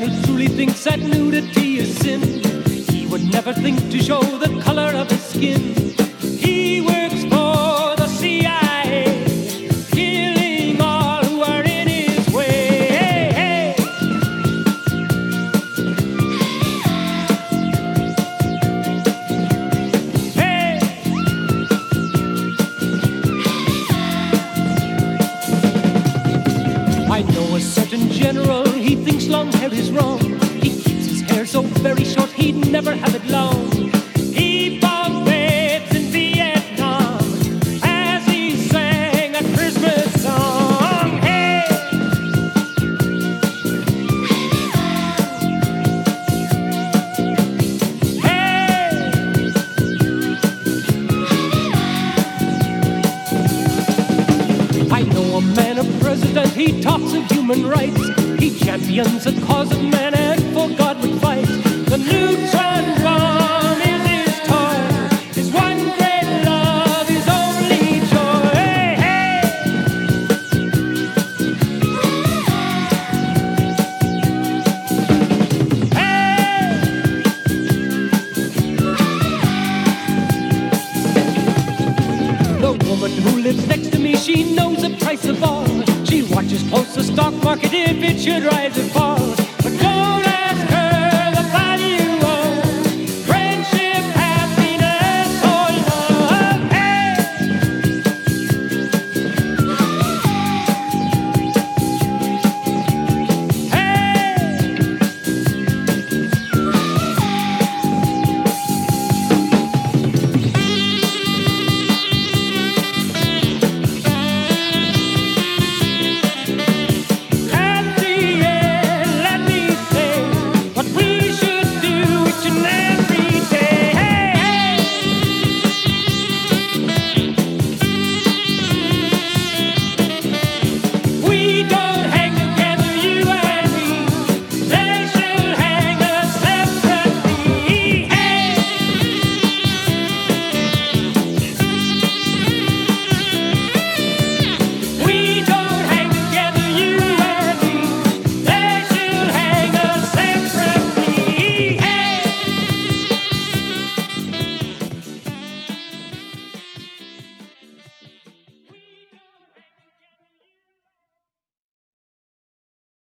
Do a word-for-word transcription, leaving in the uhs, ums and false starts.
who truly thinks that nudity is sin, he would never think to show the color of his skin. He works for the C I A, killing all who are in his way. Hey, hey. Hey. I know a certain general, he thinks long hair is wrong. He keeps his hair so very short, he'd never have it long. He bought babes in Vietnam as he sang a Christmas song. Hey! Hey! I know a man, a president, he talks of human rights. He champions the cause of man and for God would fight. The neutron bomb is his toy. His one great love, his only joy. Hey, hey. Hey. The woman who lives next to me, she knows the price of all. She watches close the stock market if it should rise or fall.